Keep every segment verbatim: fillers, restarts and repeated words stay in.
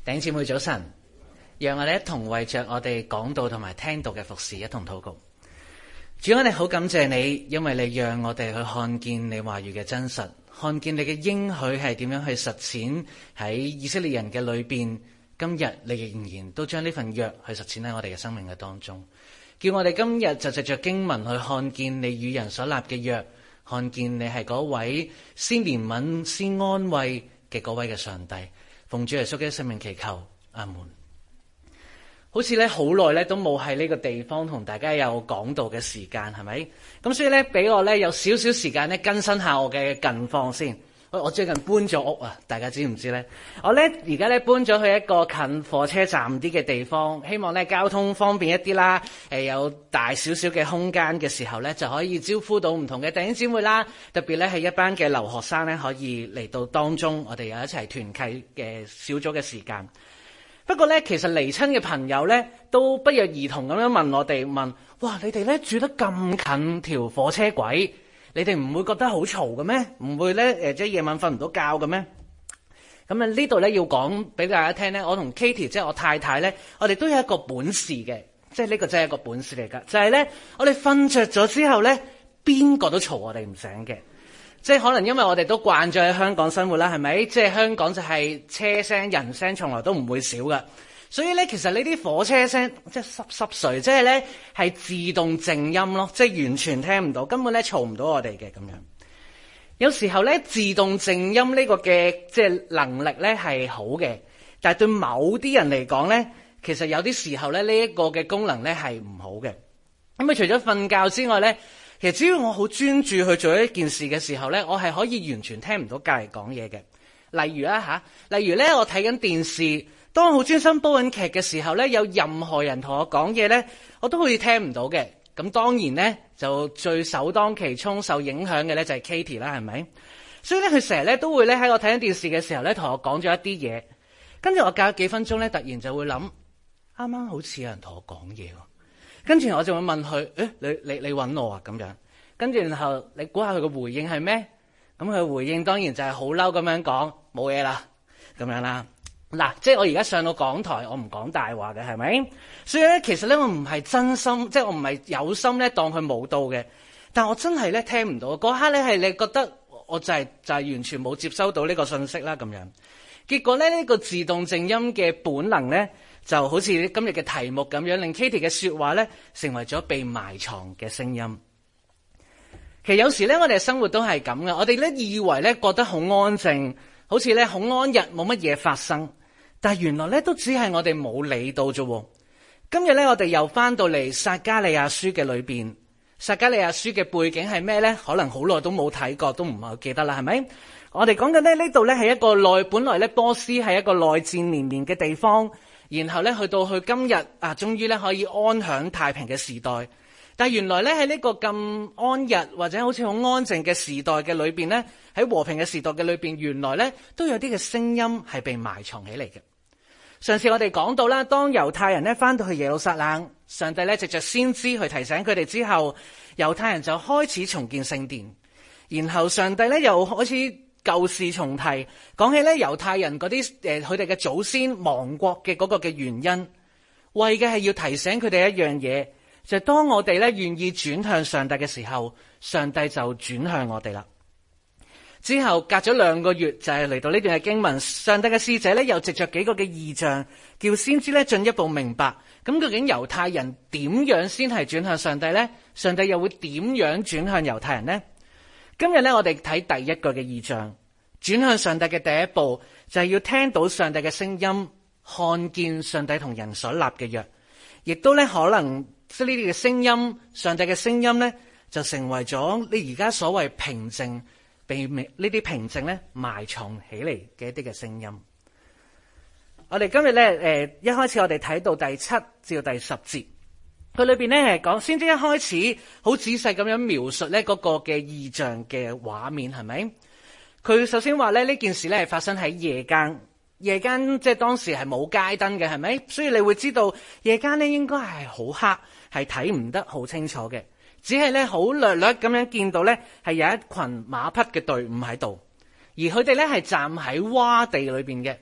弟兄姊妹早晨，讓我哋一同為着我哋講道同埋聽道嘅服侍一同禱告。主，我哋好感謝你，因為你讓我哋去看見你話語嘅真實，看見你嘅應許係點樣去實踐喺以色列人嘅裏邊。今日你仍然都將呢份約去實踐喺我哋嘅生命嘅當中，叫我哋今日就藉着經文去看見你與人所立嘅約，看見你係嗰位先憐憫先安慰嘅嗰位嘅上帝。奉主耶穌嘅聖名祈求，阿門。好似咧好耐咧都冇喺呢個地方同大家有講道嘅時間，係咪？咁所以咧俾我咧有少少時間咧更新下我嘅近況先。我最近搬咗屋啊，大家知唔知咧？我咧而家咧搬咗去一個近火車站啲嘅地方，希望咧交通方便一啲啦。誒，有大少少嘅空間嘅時候咧，就可以招呼到唔同嘅弟兄姊妹啦。特別咧係一班嘅留學生咧，可以嚟到當中，我哋有一齊團契嘅小組嘅時間。不過咧，其實離親嘅朋友咧，都不約而同咁樣問我哋問：哇，你哋咧住得咁近條火車軌？你哋唔會覺得好嘈嘅咩？唔會咧誒，即係夜晚瞓唔到覺嘅咩？咁啊呢度咧要講俾大家聽咧，我同 Katie 即係我太太咧，我哋都有一個本事嘅，即係呢個真係一個本事嚟㗎，就係咧我哋瞓着咗之後咧，邊個都嘈我哋唔醒嘅。即係可能因為我哋都慣咗喺香港生活啦，係咪？即係香港就係車聲人聲從來都唔會少㗎。所以咧，其實呢啲火車聲即係濕濕碎，即係咧係自動靜音咯，即係完全聽唔到，根本咧嘈唔到我哋嘅咁樣。有時候咧，自動靜音呢個嘅即係能力咧係好嘅，但係對某啲人嚟講咧，其實有啲時候咧呢一個嘅功能咧係唔好嘅。咁啊，除咗瞓覺之外咧，其實只要我好專注去做一件事嘅時候咧，我係可以完全聽唔到隔籬講嘢嘅。例如啦吓，例如咧我睇緊電視。當我好專心煲緊劇嘅時候咧，有任何人同我講嘢咧，我都好似聽唔到嘅。咁當然咧，就最首當其衝受影響嘅咧就係 Katie 啦，係咪？所以咧，佢成日咧都會咧喺我睇緊電視嘅時候咧，同我講咗一啲嘢。跟住我隔咗幾分鐘咧，突然就會諗，啱啱好似有人同我講嘢喎。跟住我就會問佢：誒，你你你揾我啊？咁樣。跟住然後你估下佢嘅回應係咩？咁佢嘅回應當然就係好嬲咁樣講，冇嘢啦，咁樣啦。嗱，即係我而家上到講台，我唔講大話嘅，係咪？所以咧，其實咧，我唔係真心，即係我唔係有心咧，當佢冇到嘅。但我真係咧聽唔到，嗰刻咧係你覺得我就係就係完全冇接收到呢個信息啦，咁樣。結果咧呢個自動靜音嘅本能咧，就好似今日嘅題目咁樣，令 Katie 嘅說話咧成為咗被埋藏嘅聲音。其實有時咧，我哋生活都係咁嘅，我哋咧以為咧覺得好安靜。好似咧好安逸，冇乜嘢發生，但係原來咧都只係我哋冇理到啫。今日咧我哋又翻到嚟撒迦利亞書嘅裏邊，撒迦利亞書嘅背景係咩咧？可能好耐都冇睇過，都唔係記得啦，係咪？我哋講緊咧呢度咧係一個內，本來咧波斯係一個內戰連連嘅地方，然後咧去到去今日啊，終於咧可以安享太平嘅時代。但係原來咧喺呢個咁安逸或者好似好安靜嘅時代嘅裏邊咧，喺和平嘅時代嘅裏邊，原來咧都有啲嘅聲音係被埋藏起嚟嘅。上次我哋講到啦，當猶太人咧翻到去耶路撒冷，上帝咧藉着先知去提醒佢哋之後，猶太人就開始重建聖殿，然後上帝咧又開始舊事重提，講起咧猶太人嗰啲誒佢哋嘅祖先亡國嘅嗰個嘅原因，為嘅係要提醒佢哋一樣嘢。就係當我哋咧願意轉向上帝嘅時候，上帝就轉向我哋啦。之後隔咗兩個月，就係嚟到呢段嘅經文，上帝嘅使者咧又藉着幾個嘅異象，叫先知咧進一步明白，咁究竟猶太人點樣先係轉向上帝呢？上帝又會點樣轉向猶太人呢？今日咧我哋睇第一個嘅異象，轉向上帝嘅第一步就係要聽到上帝嘅聲音，看見上帝同人所立嘅約，亦都咧可能。即係呢啲嘅聲音，上帝嘅聲音咧，就成為咗你而家所謂平靜，被呢啲平靜咧埋藏起嚟嘅一啲嘅聲音。我哋今日咧，誒，一開始我哋睇到第七至到第十節，佢裏邊咧係講，先至一開始好仔細咁樣描述咧嗰個嘅異象嘅畫面，係咪？佢首先話咧呢件事咧係發生喺夜間。夜間即係當時係冇街燈嘅，係咪？所以你會知道夜間咧應該係好黑，係睇唔得好清楚嘅，只係咧好略略咁樣見到咧係有一群馬匹嘅隊伍喺度，而佢哋咧係站喺窪地裏邊嘅。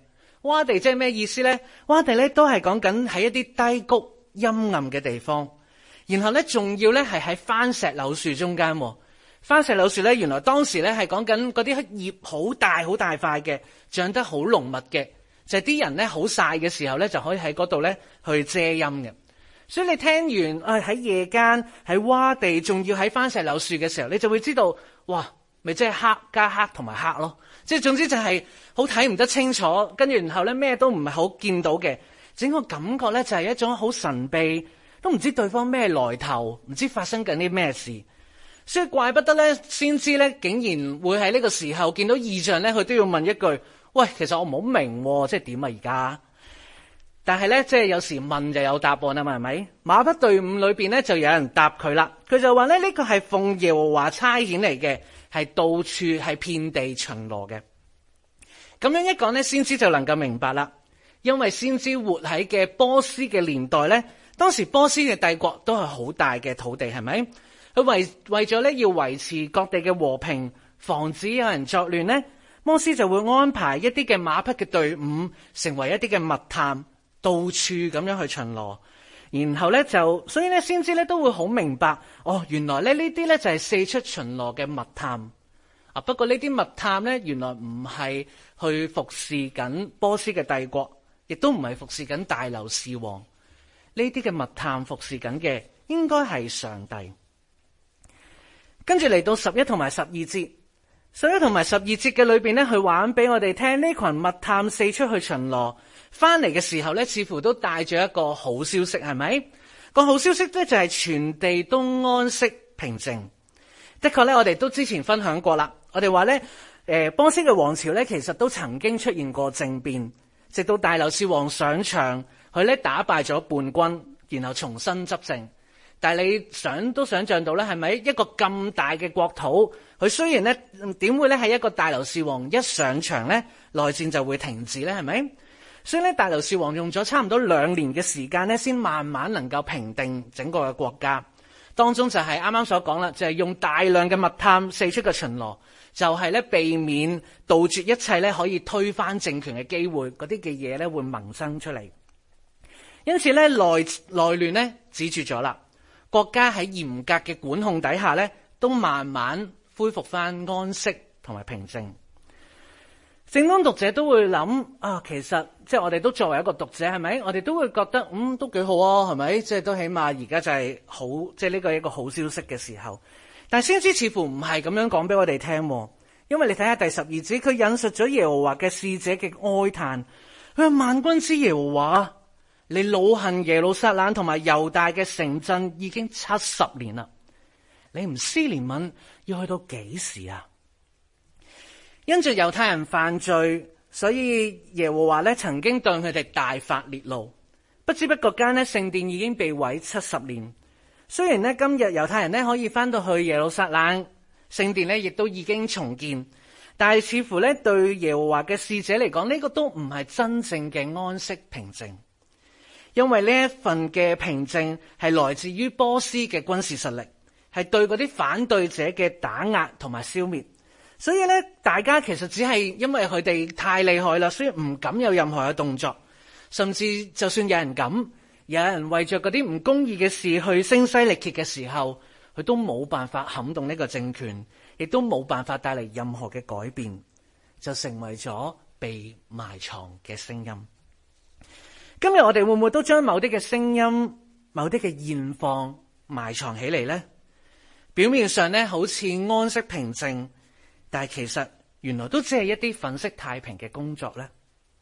窪地即係咩意思呢？窪地咧都係講緊喺一啲低谷陰暗嘅地方，然後咧仲要咧係喺番石榴樹中間。番石榴樹咧原來當時咧係講緊嗰啲葉好大好大塊嘅，長得好濃密嘅，就係啲人咧好曬嘅時候咧就可以喺嗰度咧去遮陰嘅。所以你聽完誒喺夜間喺窪地，仲要喺番石榴樹嘅時候，你就會知道，哇，咪即係黑加黑同埋黑咯。即係總之就係好睇唔得清楚，跟住然後咧咩都唔係好見到嘅，整個感覺咧就係一種好神秘，都唔知對方咩來頭，唔知發生緊啲咩事。所以怪不得咧，先知咧竟然會喺呢個時候見到異象咧，佢都要問一句：喂，其實我唔好明，即係點啊而家？但係咧，即係有時問就有答案啊嘛，係咪？馬匹隊伍裏邊咧就有人答佢啦，佢就話咧呢個係奉耶和華差遣嚟嘅，係到處係遍地巡邏嘅。咁樣一講咧，先知就能夠明白啦，因為先知活喺嘅波斯嘅年代咧，當時波斯嘅帝國都係好大嘅土地，係咪？佢為為咗咧要維持各地嘅和平，防止有人作亂呢，摩西就會安排一啲嘅馬匹嘅隊伍，成為一啲嘅密探，到處咁樣去巡邏。然後咧就，所以咧先知咧都會好明白，哦，原來咧呢啲咧就係四出巡邏嘅密探啊。不過呢啲密探咧，原來唔係去服侍緊波斯嘅帝國，亦都唔係服侍緊大流士王。呢啲嘅密探服侍緊嘅，應該係上帝。跟住嚟到十一同埋十二節，十一同埋十二節嘅裏邊呢，佢話俾我哋聽，呢群密探四出去巡邏，翻嚟嘅時候呢，似乎都帶咗一個好消息，係咪？個好消息呢，就係全地都安息平靜。的確呢，我哋都之前分享過啦，我哋話呢，誒，波斯嘅王朝呢，其實都曾經出現過政變，直到大流士王上場，佢呢打敗咗叛軍，然後重新執政。但係你想都想象到咧，係咪一個咁大嘅國土？佢雖然咧點會咧係一個大流士王一上場咧，內戰就會停止咧？係咪？所以咧，大流士王用咗差唔多兩年嘅時間咧，先慢慢能夠平定整個嘅國家。當中就係啱啱所講啦，就係用大量嘅密探四出嘅巡邏，就係咧避免杜絕一切咧可以推翻政權嘅機會，嗰啲嘅嘢咧會萌生出嚟。因此咧，內內亂咧止住咗啦。國家喺嚴格嘅管控底下咧，都慢慢恢復翻安息同埋平靜。正當讀者都會諗啊，其實即係我哋都作為一個讀者，係咪？我哋都會覺得嗯都幾好啊，係咪？即係都起碼而家就係好，即係呢個係一個好消息嘅時候。但係先知似乎唔係咁樣講俾我哋聽，因為你睇下第十二節，佢引述咗耶和華嘅使者嘅哀嘆，佢話萬軍之耶和華，你惱恨耶路撒冷同埋猶大嘅城鎮已經七十年啦，你唔施憐憫要去到幾時啊？因着猶太人犯罪，所以耶和華咧曾經對佢哋大發烈怒，不知不覺間咧聖殿已經被毀七十年。雖然咧今日猶太人咧可以翻到去耶路撒冷，聖殿咧亦都已經重建，但係似乎咧對耶和華嘅使者嚟講，呢個都唔係真正嘅安息平靜。因為呢一份嘅平靜係來自於波斯嘅軍事實力，係對嗰啲反對者嘅打壓同埋消滅。所以咧，大家其實只係因為佢哋太厲害啦，所以唔敢有任何嘅動作。甚至就算有人敢，有人為着嗰啲唔公義嘅事去聲嘶力竭嘅時候，佢都冇辦法撼動呢個政權，亦都冇辦法帶嚟任何嘅改變，就成為咗被埋藏嘅聲音。今日我哋會唔會都將某啲嘅聲音、某啲嘅現況埋藏起嚟呢？表面上咧好似安息平靜，但係其實原來都只係一啲粉飾太平嘅工作呢。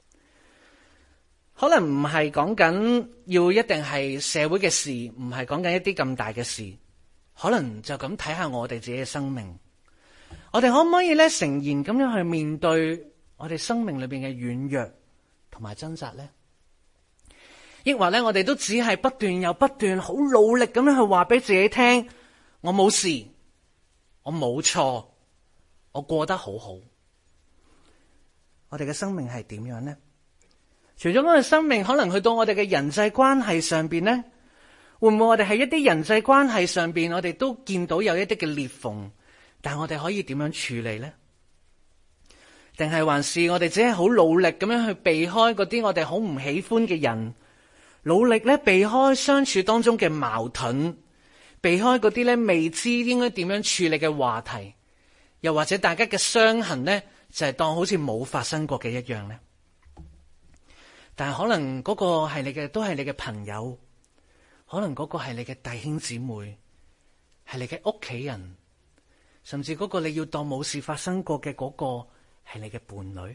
可能唔係講緊要一定係社會嘅事，唔係講緊一啲咁大嘅事，可能就咁睇下我哋自己嘅生命，我哋可唔可以咧誠然咁樣去面對我哋生命裏邊嘅軟弱同埋掙扎呢？抑或咧，我哋都只係不斷又不斷好努力咁樣去話俾自己聽，我冇事，我冇錯，我過得好好。我哋嘅生命係點樣呢？除咗我哋生命，可能去到我哋嘅人際關係上邊呢，會唔會我哋喺一啲人際關係上邊，我哋都見到有一啲嘅裂縫，但係我哋可以點樣處理呢？ 定係還是我哋只係好努力咁樣去避開嗰啲我哋好唔喜歡嘅人，努力咧避開相處當中嘅矛盾，避開嗰啲咧未知應該點樣處理嘅話題，又或者大家嘅傷痕咧就係當好似冇發生過嘅一樣咧。但係可能嗰個係你嘅，都係你嘅朋友，可能嗰個係你嘅弟兄姊妹，係你嘅屋企人，甚至嗰個你要當冇事發生過嘅嗰個係你嘅伴侶。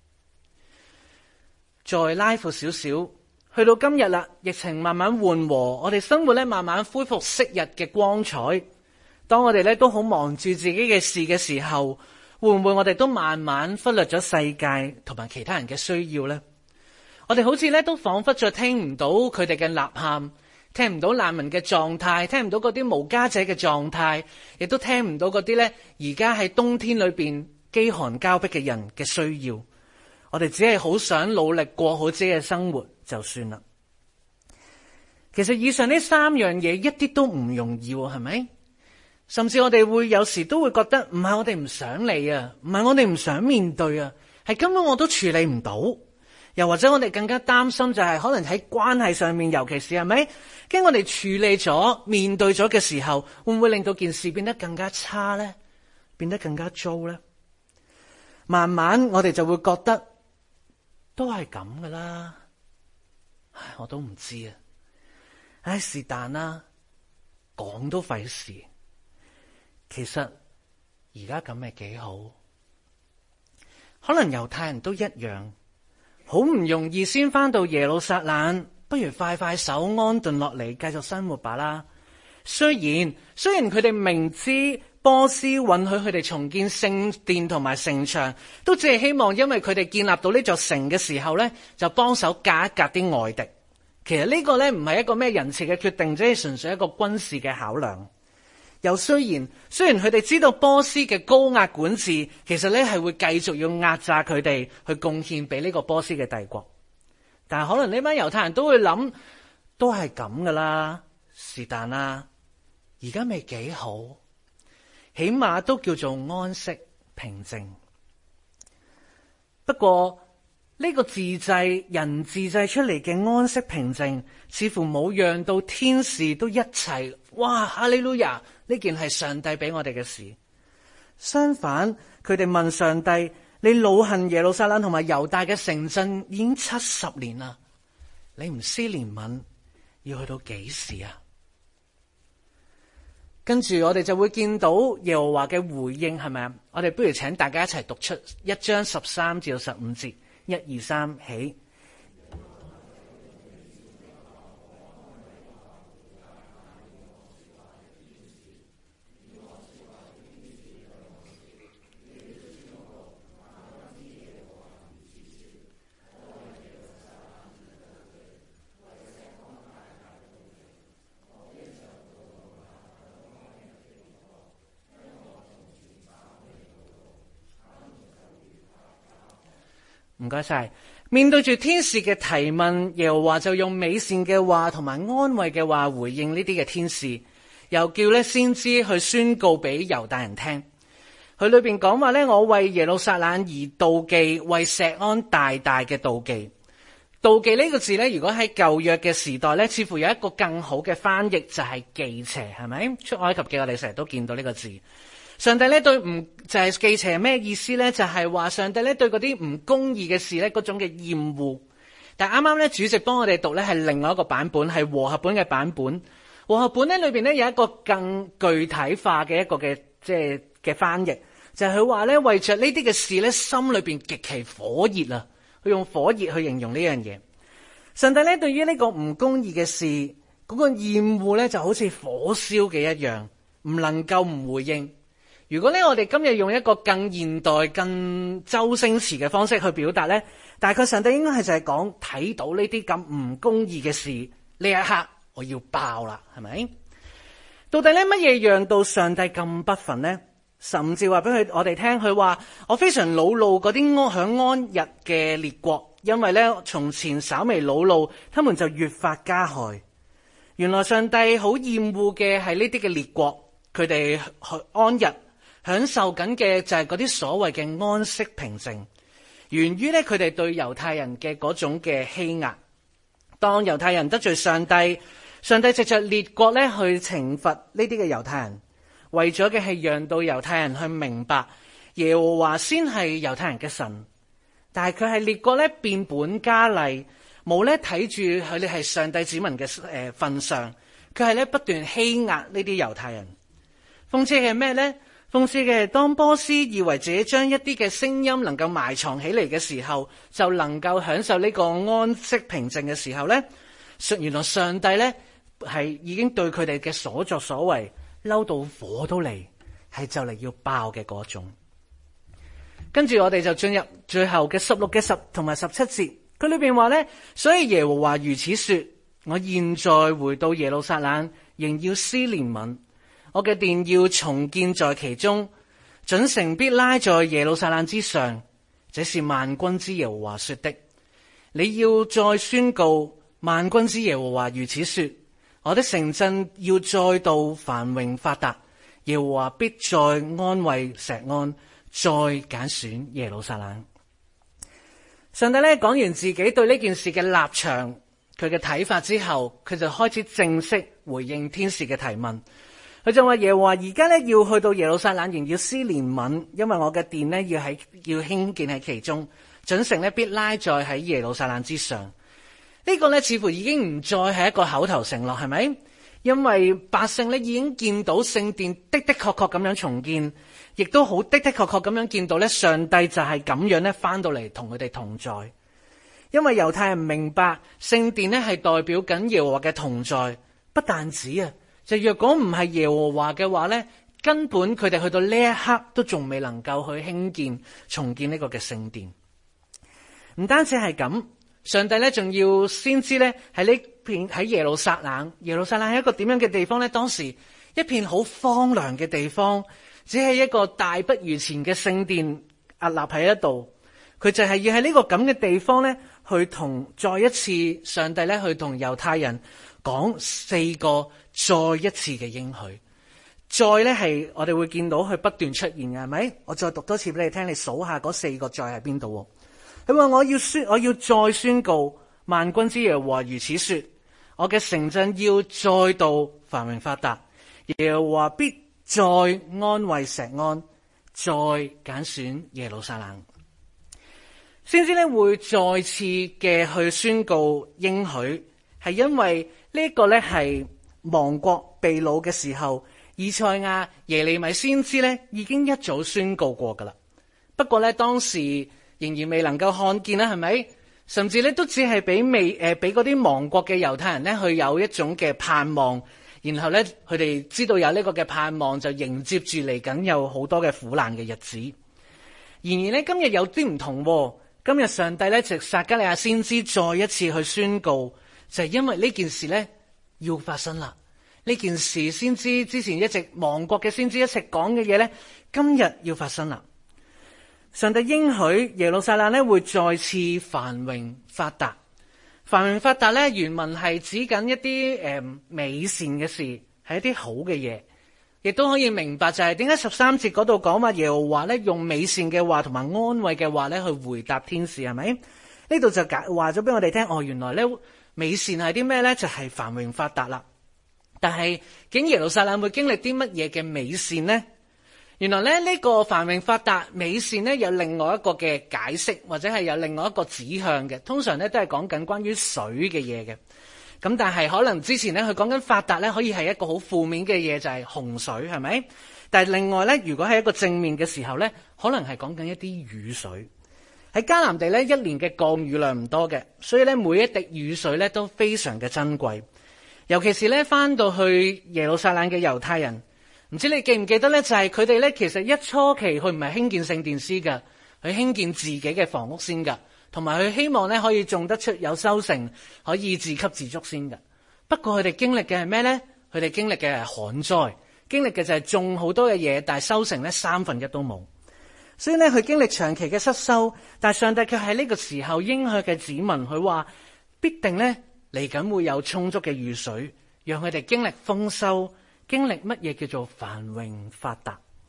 再拉闊少少，去到今日啦，疫情慢慢緩和，我哋生活咧慢慢恢復昔日嘅光彩。當我哋咧都好忙住自己嘅事嘅時候，會唔會我哋都慢慢忽略咗世界同埋其他人嘅需要呢？我哋好似咧都仿佛再聽唔到佢哋嘅吶喊，聽唔到難民嘅狀態，聽唔到嗰啲無家者嘅狀態，亦都聽唔到嗰啲咧而家喺冬天裏邊飢寒交迫嘅人嘅需要。我哋只係好想努力過好自己嘅生活就算啦。其實以上呢三樣嘢一啲都唔容易，係咪？甚至我哋會有時都會覺得唔係我哋唔想理啊，唔係我哋唔想面對啊，係根本我都處理唔到。又或者我哋更加擔心就係可能喺關係上面，尤其是係咪驚我哋處理咗面對咗嘅時候，會唔會令到件事變得更加差呢？變得更加糟呢？慢慢我哋就會覺得都係咁噶啦。唉，我都唔知啊。唉，是但啦，講都費事。其實而家咁咪幾好。可能猶太人都一樣。好唔容易先返到耶路撒冷，不如快快手安頓落嚟，繼續生活吧啦。雖然雖然佢哋明知波斯允許佢哋重建聖殿同埋城牆，都只係希望因為佢哋建立到呢座城嘅時候呢，就幫手隔一隔啲外敵。其實呢個呢，唔係一個咩仁慈嘅決定，只係純粹一個軍事嘅考量。又雖然雖然佢哋知道波斯嘅高壓管治，其實咧係會繼續要壓榨佢哋去貢獻俾呢個波斯嘅帝國，但係可能呢班猶太人都會諗，都係咁噶啦，是但啦，而家咪幾好，起碼都叫做安息平靜。不過呢個自製人自製出嚟嘅安息平靜，似乎冇讓到天使都一齊哇哈利路亞，呢件係上帝俾我哋嘅事。相反，佢哋問上帝：你惱恨耶路撒冷同埋猶大嘅城鎮已經七十年啦，你唔施憐憫，要去到幾時啊？跟住我哋就會見到耶和華嘅回應，係咪啊？我哋不如請大家一齊讀出一章十三至到十五節，一二三起。唔該晒。面對住天使嘅提問，耶和華就用美善嘅話同埋安慰嘅話回應呢啲嘅天使，又叫咧先知去宣告俾猶大人聽。佢裏邊講話咧，我為耶路撒冷而妒忌，為錫安大大嘅妒忌。妒忌呢個字咧，如果喺舊約嘅時代咧，似乎有一個更好嘅翻譯，就係忌邪，係咪？出埃及記我哋成日都見到呢個字。上帝咧對唔就係忌邪咩意思咧？就係話上帝咧對嗰啲唔公義嘅事咧嗰種嘅厭惡。但係啱啱咧主席幫我哋讀咧係另外一個版本，係和合本嘅版本。和合本咧裏邊咧有一個更具體化嘅一個嘅即係嘅翻譯，就係佢話咧為着呢啲嘅事咧心裏邊極其火熱啊，佢用火熱去形容呢樣嘢。上帝咧對於呢個唔公義嘅事嗰個厭惡咧就好似火燒嘅一樣，唔能夠唔回應。如果咧我哋今日用一個更現代、更周星馳嘅方式去表達咧，大概上帝應該係就係講睇到呢啲咁唔公義嘅事，呢一刻我要爆啦，係咪？到底咧乜嘢讓到上帝咁不忿呢？甚至話俾佢我哋聽，佢話我非常惱怒嗰啲安享安逸嘅列國，因為咧從前稍微惱怒，他們就越發加害。原來上帝好厭惡嘅係呢啲嘅列國，佢哋安逸。 享受緊嘅就係嗰啲所謂嘅安息平靜，源於咧佢哋對猶太人嘅嗰種嘅欺壓。當猶太人得罪上帝，上帝藉着列國咧去懲罰呢啲嘅猶太人，為咗嘅係讓到猶太人去明白耶和華先係猶太人嘅神，但係佢係列國咧變本加厲，冇咧睇住佢哋係上帝子民嘅誒份上，佢係咧不斷欺壓呢啲猶太人。諷刺嘅係咩呢？諷刺嘅係當波斯以為自己將一啲嘅聲音能夠埋藏起嚟嘅時候，就能夠享受呢個安息平靜嘅時候呢，原來上帝呢係已經對佢哋嘅所作所為嬲到火都嚟，係就嚟要爆嘅嗰種。跟住我哋就進入最後嘅十六嘅十同埋十七節，佢裏邊話呢，所以耶和華如此說：我現在回到耶路撒冷，仍要施憐憫。我嘅殿要重建在其中，準繩必拉在耶路撒冷之上。這是萬軍之耶和華說的。你要再宣告，萬軍之耶和華如此說：我的城鎮要再度繁榮發達，耶和華必再安慰錫安，再揀選耶路撒冷。上帝咧講完自己對呢件事嘅立場，佢嘅睇法之後，佢就開始正式回應天使嘅提問。佢就話耶和華而家咧要去到耶路撒冷，仍要施憐憫，因為我嘅殿咧要喺要興建喺其中，準繩咧必拉在喺耶路撒冷之上。呢、這個咧似乎已經唔再係一個口頭承諾，係咪？因為百姓咧已經見到聖殿的的確確咁樣重建，亦都好的的確確咁樣見到咧上帝就係咁樣咧翻到嚟同佢哋同在。因為猶太人明白聖殿咧係代表緊耶和華嘅同在，不但止啊。就若果唔係耶和華嘅話呢，根本佢哋去到呢一刻都仲未能夠去興建重建呢個嘅聖殿。唔單止係咁，上帝呢仲要先知呢喺呢片喺耶路撒冷，耶路撒冷係一個點樣嘅地方呢？當時一片好荒涼嘅地方，只係一個大不如前嘅聖殿屹立喺一度。佢就係要喺呢個咁嘅地方呢，去同再一次上帝呢去同猶太人講四個再一次嘅應許。再呢係我哋會見到佢不斷出現嘅，係咪？我再讀多次俾你聽，你數下嗰四個再喺邊度。佢話我要宣，我要再宣告，萬軍之耶和華如此說：我嘅城鎮要再度繁榮發達，耶和華必再安慰錫安，再揀選耶路撒冷。先知呢會再次嘅去宣告應許，係因為呢個呢係亡國被擄嘅時候，以賽亞、耶利米先知呢已經一早宣告過噶啦。不過呢，當時仍然未能夠看見啦，係咪？甚至呢都只係俾未誒俾嗰啲亡國嘅猶太人呢去有一種嘅盼望，然後呢，佢哋知道有呢個嘅盼望，就迎接住嚟緊有好多嘅苦難嘅日子。然而呢，今日有啲唔同喎。今日上帝咧，藉撒迦利亞先知再一次去宣告，就係因為呢件事咧要發生啦。呢件事先知之前一直亡國嘅先知一直講嘅嘢咧，今日要發生啦。上帝應許耶路撒冷咧會再次繁榮發達。繁榮發達咧原文係指緊一啲誒、呃、美善嘅事，係一啲好嘅嘢。亦都可以明白就係點解十三節嗰度講話耶和華咧用美善嘅話同埋安慰嘅話咧去回答天使，係咪？呢度就解話咗俾我哋聽，哦，原來咧美善係啲咩咧？就係繁榮發達啦。但係究竟耶路撒冷會經歷啲乜嘢嘅美善呢？原來咧呢個繁榮發達美善咧有另外一個嘅解釋，或者係有另外一個指向嘅。通常咧都係講緊關於水嘅嘢嘅。咁但係可能之前咧佢講緊發達咧可以係一個好負面嘅嘢，就係洪水，係咪？但係另外咧，如果係一個正面嘅時候咧，可能係講緊一啲雨水。喺迦南地咧，一年嘅降雨量唔多嘅，所以咧每一滴雨水咧都非常嘅珍貴。尤其是咧翻到去耶路撒冷嘅猶太人，唔知你記唔記得咧？就係佢哋咧其實一初期佢唔係興建聖殿先㗎，佢興建自己嘅房屋先㗎。同埋佢希望咧可以種得出有收成，可以自給自足先嘅。不過佢哋經歷嘅係咩呢？佢哋經歷嘅係旱災，經歷嘅就係種好多嘅嘢，但係收成咧三分一都冇。所以咧佢經歷長期嘅失收，但係上帝卻喺呢個時候應許嘅指紋，佢話必定咧嚟緊會有充足嘅雨水，讓佢哋經歷豐收，經歷乜嘢叫做繁榮發達。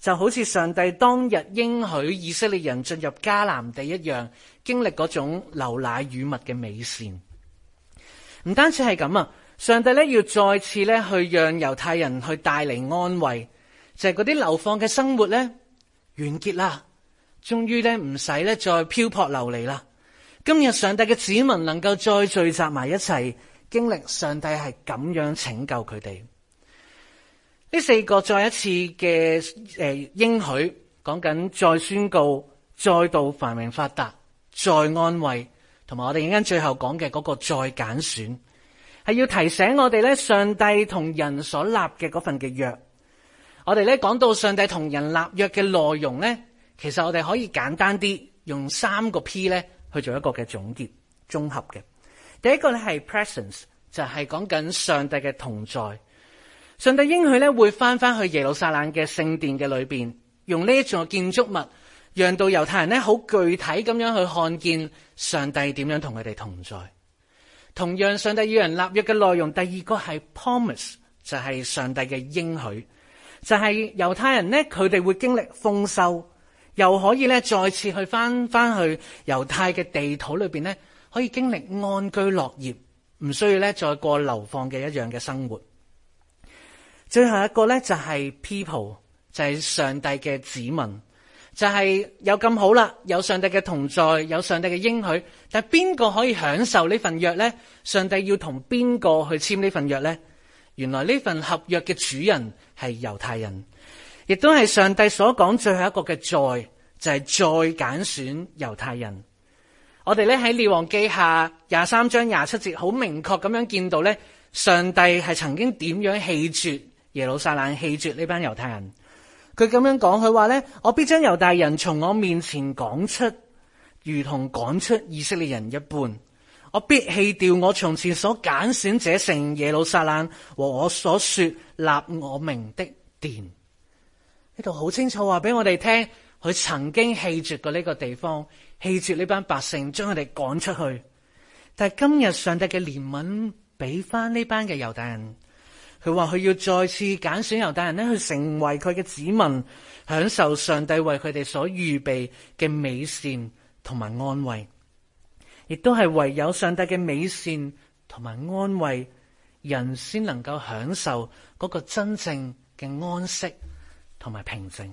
就好似上帝當日應許以色列人進入迦南地一樣，經歷嗰種流奶與蜜嘅美善。唔單止係咁啊，上帝咧要再次咧去讓猶太人去帶嚟安慰，就係嗰啲流放嘅生活咧完結啦，終於咧唔使咧再漂泊流離啦。今日上帝嘅子民能夠再聚集埋一齊，經歷上帝係咁樣拯救佢哋。呢四個再一次嘅誒應許，講緊再宣告、再度繁榮發達、再安慰，同埋我哋陣間最後講嘅嗰個再揀選，係要提醒我哋咧，上帝同人所立嘅嗰份嘅約。我哋咧講到上帝同人立約嘅內容咧，其實我哋可以簡單啲用三個 P 咧去做一個嘅總結、綜合嘅。第一個咧係 presence，就係講緊上帝嘅同在。上帝應許咧會翻翻去耶路撒冷嘅聖殿嘅裏邊，用呢一座建築物，讓到猶太人咧好具體咁樣去看見上帝點樣同佢哋同在。同樣，上帝與人立約嘅內容，第二個係 promise， 就係上帝嘅應許，就係猶太人咧佢哋會經歷豐收，又可以咧再次去翻翻去猶太嘅地土裏邊咧，可以經歷安居樂業，唔需要咧再過流放嘅一樣嘅生活。最後一個咧就係 people， 就係上帝嘅子民，就係有咁好啦，有上帝嘅同在，有上帝嘅應許，但係邊個可以享受呢份約呢？上帝要同邊個去簽呢份約呢？原來呢份合約嘅主人係猶太人，亦都係上帝所講最後一個嘅再，就係再揀選猶太人。我哋咧喺列王記下廿三章廿七節好明確咁樣見到咧，上帝係曾經點樣棄絕耶路撒冷，棄絕呢班猶太人。佢咁樣講，佢話咧，我必將猶大人從我面前趕出，如同趕出以色列人一般。我必棄掉我從前所揀選這城耶路撒冷和我所說立我名的殿。呢度好清楚話俾我哋聽，佢曾經棄絕過呢個地方，棄絕呢班百姓，將佢哋趕出去。但係今日上帝嘅憐憫俾翻呢班嘅猶大人。佢話佢要再次揀選猶大人咧，去成為佢嘅子民，享受上帝為佢哋所預備嘅美善同埋安慰，亦都係唯有上帝嘅美善同埋安慰，人先能夠享受嗰個真正嘅安息同埋平靜。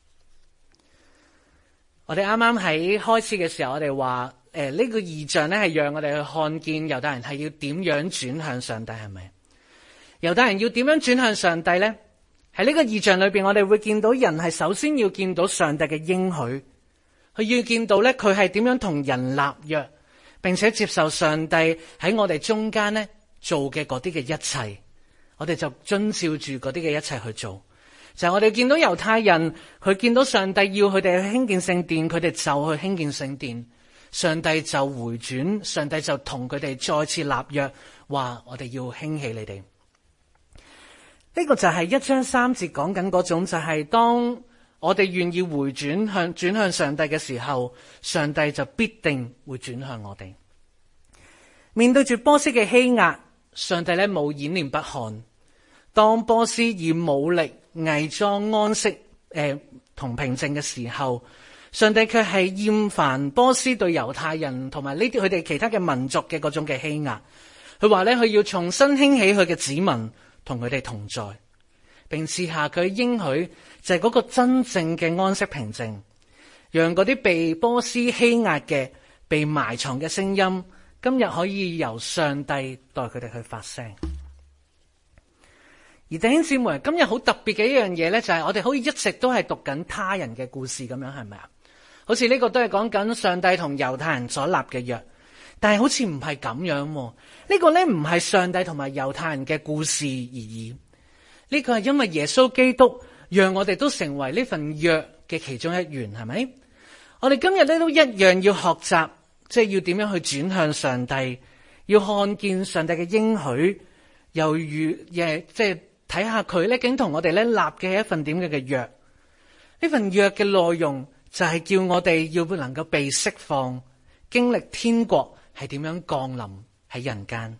我哋啱啱喺開始嘅時候，我哋話誒呢個異象咧係讓我哋去看見猶大人係要點樣轉向上帝，係咪？猶大人要點樣轉向上帝呢？喺呢個異象裏邊，我哋會見到人係首先要見到上帝嘅應許，佢要見到咧佢係點樣同人立約，並且接受上帝喺我哋中間咧做嘅嗰啲嘅一切，我哋就遵照住嗰啲嘅一切去做。就係我哋見到猶太人，佢見到上帝要佢哋去興建聖殿，佢哋就去興建聖殿，上帝就回轉，上帝就同佢哋再次立約，話我哋要興起你哋。呢個就係一章三節講緊嗰種，就係當我哋願意回轉向轉向上帝嘅時候，上帝就必定會轉向我哋。面對住波斯嘅欺壓，上帝咧冇掩面不看。當波斯以武力偽裝安息誒同平靜嘅時候，上帝卻係厭煩波斯對猶太人同埋呢啲佢哋其他嘅民族嘅嗰種嘅欺壓。佢話咧，佢要重新興起佢嘅子民，同佢哋同在，並賜下佢應許，就係嗰個真正嘅安息平靜，讓嗰啲被波斯欺壓嘅、被埋藏嘅聲音，今日可以由上帝代佢哋去發聲。而弟兄姊妹，今日好特別嘅一樣嘢咧，就係我哋好似一直都係讀緊他人嘅故事咁樣，係咪啊？好似呢個都係講緊上帝同猶太人所立嘅約，但係好似唔係咁樣。呢個咧唔係上帝同埋猶太人嘅故事而已，呢個係因為耶穌基督讓我哋都成為呢份約嘅其中一員，係咪？我哋今日咧都一樣要學習，即係要點樣去轉向上帝，要看見上帝嘅應許，又如誒即係睇下佢咧竟同我哋咧立嘅一份點嘅嘅約。呢份約嘅內容就係叫我哋要能夠被釋放，經歷天國係點樣降臨喺人間。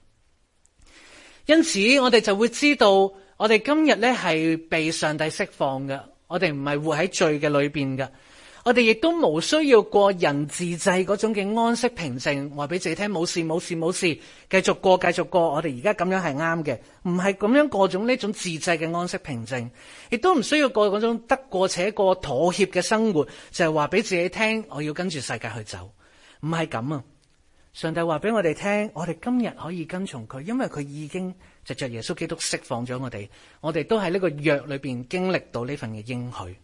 因此我哋就會知道，我哋今日咧係被上帝釋放嘅， 我哋唔係活喺罪嘅裏邊㗎。我哋亦都冇需要過人自製嗰種嘅安息平靜，話俾自己聽冇事冇事冇事，繼續過繼續過。我哋而家咁樣係啱嘅，唔係咁樣過種呢種自製嘅安息平靜，亦都唔需要過嗰種得過且過妥協嘅生活，就係話俾自己聽我要跟住世界去走，唔係咁啊！上帝話俾我哋聽，我哋今日可以跟從佢，因為佢已經藉着耶穌基督釋放咗我哋，我哋都喺呢個約裏邊經歷到呢份嘅應許。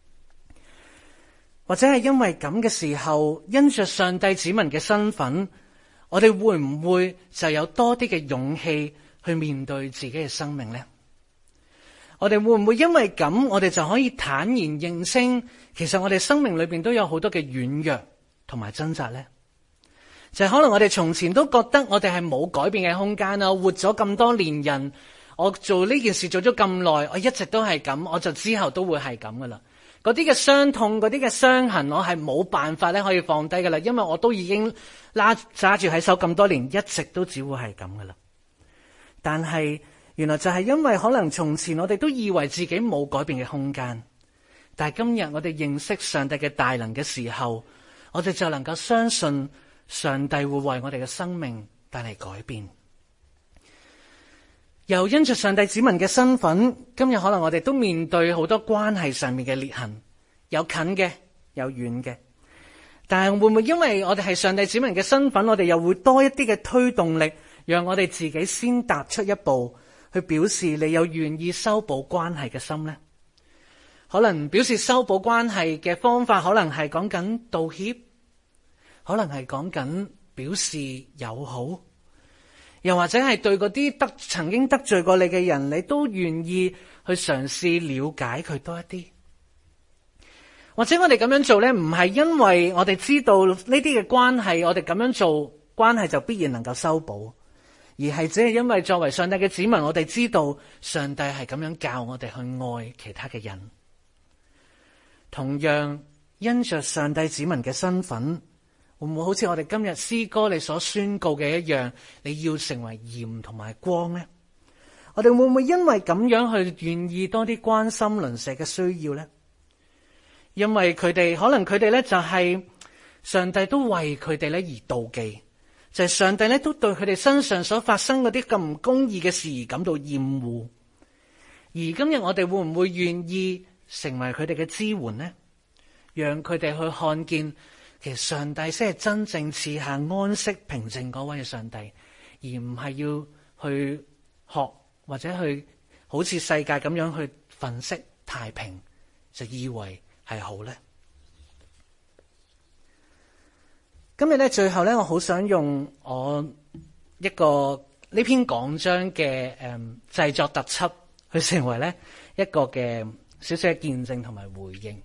或者係因為咁嘅時候，因着上帝子民嘅身份，我哋會唔會就有多啲嘅勇氣去面對自己嘅生命呢？我哋會唔會因為咁，我哋就可以坦然認清，其實我哋生命裏邊都有好多嘅軟弱同埋掙扎呢？就係可能我哋從前都覺得我哋係冇改變嘅空間啊，活咗咁多年人，我做呢件事做咗咁耐，我一直都係咁，我就之後都會係咁噶啦。嗰啲嘅傷痛，嗰啲嘅傷痕，我係冇辦法咧可以放低噶啦，因為我都已經拉揸住喺手咁多年，一直都只會係咁噶啦。但係原來就係因為可能從前我哋都以為自己冇改變嘅空間，但係今日我哋認識上帝嘅大能嘅時候，我哋就能夠相信上帝會為我哋嘅生命帶嚟改變。又因着上帝子民嘅身份，今日可能我哋都面對好多關係上面嘅裂痕，有近嘅，有遠嘅。但係會唔會因為我哋係上帝子民嘅身份，我哋又會多一啲嘅推動力，讓我哋自己先踏出一步，去表示你有願意修補關係嘅心呢？可能表示修補關係嘅方法，可能係講緊道歉，可能係講緊表示友好。又或者係對嗰啲得曾經得罪過你嘅人，你都願意去嘗試了解佢多一啲。或者我哋咁樣做呢，唔係因為我哋知道呢啲嘅關係，我哋咁樣做關係就必然能夠修補，而係只係因為作為上帝嘅子民，我哋知道上帝係咁樣教我哋去愛其他嘅人。同樣因着上帝子民嘅身份，會唔會好似我哋今日詩歌你所宣告嘅一樣，你要成為鹽同埋光呢？我哋會唔會因為咁樣去願意多啲關心鄰舍嘅需要呢？因為佢哋可能佢哋咧就係上帝都為佢哋咧而妒忌，就係上帝咧都對佢哋身上所發生嗰啲咁唔公義嘅事而感到厭惡。而今日我哋會唔會願意成為佢哋嘅支援呢？讓佢哋去看見，其實上帝先係真正賜下安息平靜嗰位嘅上帝，而唔係要去學或者去好似世界咁樣去粉飾太平，就以為係好呢。今日咧最後咧，我好想用我一個呢篇講章嘅誒製作特輯，去成為咧一個嘅少少嘅見證同埋回應。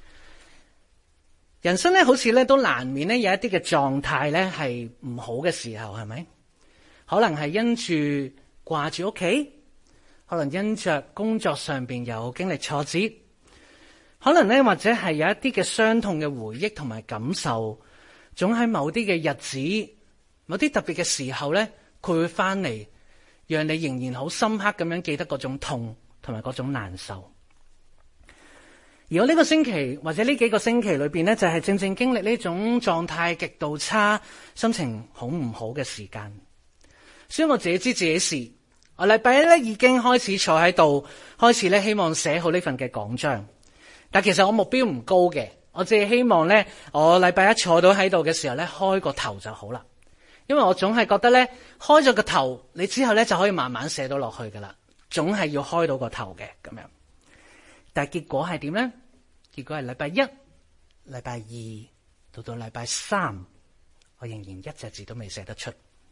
人生咧，好似咧都難免咧有一啲嘅狀態咧係唔好嘅時候，係咪？可能係因住掛住屋企，可能因着工作上邊有經歷挫折，可能咧或者係有一啲嘅傷痛嘅回憶同埋感受，總喺某啲嘅日子、某啲特別嘅時候咧，佢會翻嚟，讓你仍然好深刻咁樣記得嗰種痛同埋嗰種難受。而我呢個星期或者呢幾個星期裏邊呢，就係正正經歷呢種狀態極度差、心情好唔好嘅時間。所以我自己知自己事，我禮拜一咧已經開始坐喺度，開始咧希望寫好呢份嘅講章。但其實我目標唔高嘅，我只係希望咧，我禮拜一坐到喺度嘅時候咧，開個頭就好啦。因為我總係覺得咧，開咗個頭，你之後咧就可以慢慢寫到落去噶啦。總係要開到個頭嘅咁樣。但係結果係點咧？結果係禮拜一、禮拜二到到禮拜三，我仍然一隻字都未寫得出。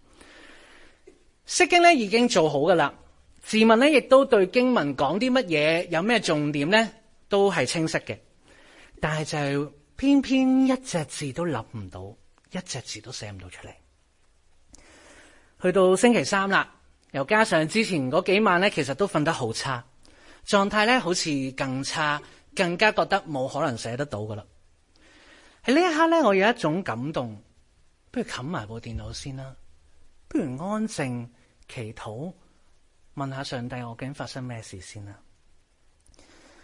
釋經咧已經做好噶啦，自問咧亦都對經文講啲乜嘢，有咩重點咧，都係清晰嘅。但係就係偏偏一隻字都諗唔到，一隻字都寫唔到出嚟。去到星期三啦，又加上之前嗰幾晚咧，其實都瞓得好差，狀態咧好似更差。更加覺得冇可能寫得到噶啦。喺呢一刻咧，我有一種感動，不如冚埋部電腦先啦，不如安靜祈禱，問下上帝我究竟發生咩事先啦。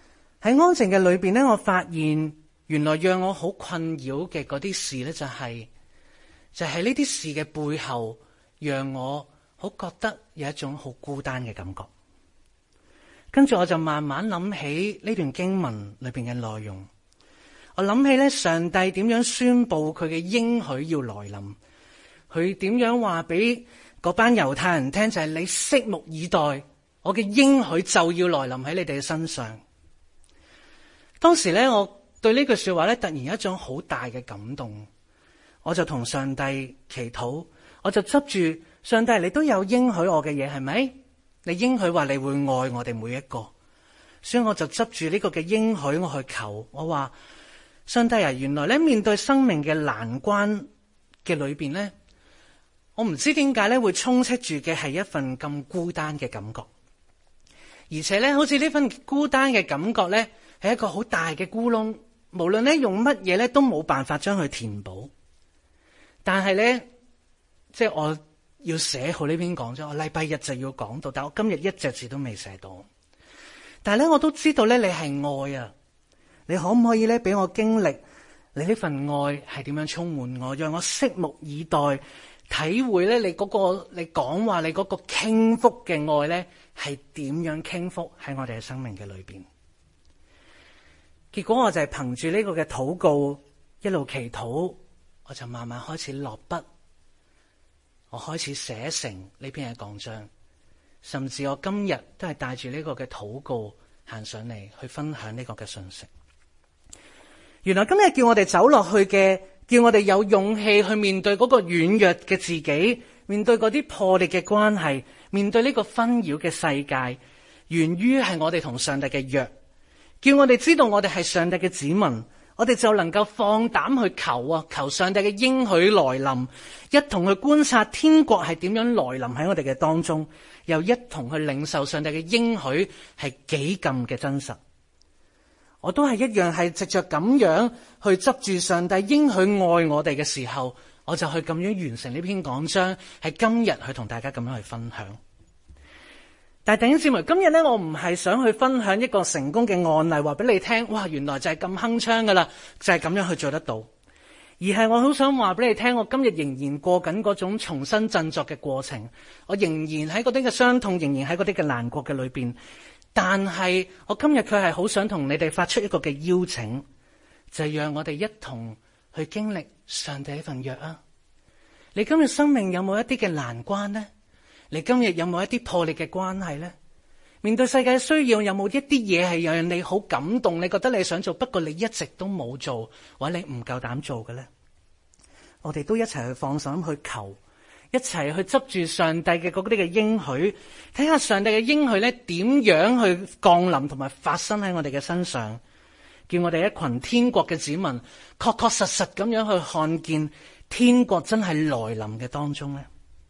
喺安靜嘅裏邊咧，我發現原來讓我好困擾嘅嗰啲事咧，就係就係呢啲事嘅背後，讓我好覺得有一種好孤單嘅感覺。跟住我就慢慢諗起呢段經文裏邊嘅內容，我諗起咧上帝點樣宣布佢嘅應許要來臨，佢點樣話俾嗰班猶太人聽，就係你拭目以待，我嘅應許就要來臨喺你哋嘅身上。當時咧，我對呢句說話咧，突然有一種好大嘅感動，我就同上帝祈禱，我就執住上帝，你都有應許我嘅嘢，係咪？你應許話你會愛我哋每一個，所以我就執住呢個嘅應許，我去求，我話上帝啊，原來咧面對生命嘅難關嘅裏邊咧，我唔知點解咧會充斥住嘅係一份咁孤單嘅感覺，而且咧好似呢份孤單嘅感覺咧，係一個好大嘅咕窿，無論咧用乜嘢咧都冇辦法將佢填補。但係咧，即係我要寫好呢篇講章，我禮拜日就要講到，但我今日一隻字都未寫到。但係咧，我都知道咧，你係愛啊！你可唔可以咧俾我經歷你呢份愛係點樣充滿我，讓我拭目以待，體會咧你嗰個你講話你嗰個傾覆嘅愛咧係點樣傾覆喺我哋嘅生命嘅裏邊。結果我就係憑住呢個嘅禱告一路祈禱，我就慢慢開始落筆，我開始寫成呢篇嘅講章，甚至我今日都係帶住呢個嘅禱告行上嚟去分享呢個嘅信息。原來今日叫我哋走落去嘅，叫我哋有勇氣去面對嗰個軟弱嘅自己，面對嗰啲破裂嘅關係，面對呢個紛擾嘅世界，源於係我哋同上帝嘅約。叫我哋知道我哋係上帝嘅子民，我哋就能夠放膽去求啊，求上帝嘅應許來臨，一同去觀察天國係點樣來臨喺我哋嘅當中，又一同去領受上帝嘅應許係幾咁嘅真實。我都係一樣係藉着咁樣去執住上帝應許愛我哋嘅時候，我就去咁樣完成呢篇講章，係今日去同大家咁樣去分享。但係弟兄姊妹，今日咧我唔係想去分享一個成功嘅案例，話俾你聽，哇，原來就係咁鏗鏘噶啦，就係咁樣去做得到。而係我好想話俾你聽，我今日仍然過緊嗰種重新振作嘅過程，我仍然喺嗰啲嘅傷痛，仍然喺嗰啲嘅難過嘅裏邊。但係我今日佢係好想同你哋發出一個嘅邀請，就係讓我哋一同去經歷上帝一份約啊！你今日生命有冇一啲嘅難關呢？你今日有冇一啲破裂嘅關係呢？面對世界需要，有冇一啲嘢係讓你好感動，你覺得你想做，不過你一直都冇做，或者你唔夠膽做嘅呢？我哋都一齊去放手去求，一齊去執住上帝嘅嗰啲嘅應許，睇下上帝嘅應許咧點樣去降臨同埋發生喺我哋嘅身上，叫我哋一群天國嘅子民確確實實咁樣去看見天國真係來臨嘅當中咧。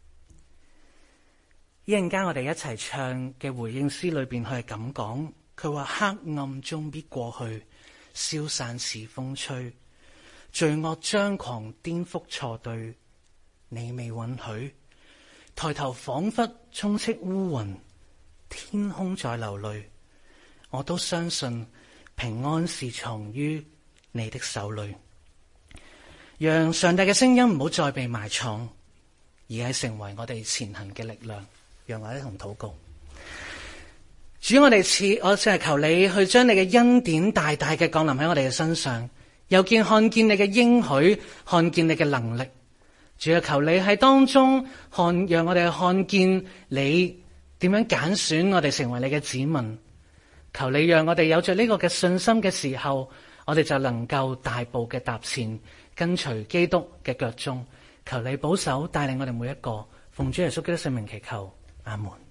一陣間我哋一齊唱嘅回應詩裏邊，佢係咁講，佢話黑暗終必過去，消散似風吹，罪惡張狂顛覆錯對，你未允許，抬頭仿佛充斥烏雲，天空在流淚，我都相信平安是藏於你的手裏。讓上帝嘅聲音唔好再被埋藏，而係成為我哋前行嘅力量。讓我一同禱告。主，我哋賜我只係求你去將你嘅恩典大大嘅降臨喺我哋嘅身上，又見看見你嘅應許，看見你嘅能力。主啊，求你喺當中看，讓我哋看見你點樣揀選我哋成為你嘅子民。求你讓我哋有着呢個嘅信心嘅時候，我哋就能夠大步嘅踏前，跟隨基督嘅腳蹤。求你保守帶領我哋每一個，奉主耶穌基督聖名祈求。阿門。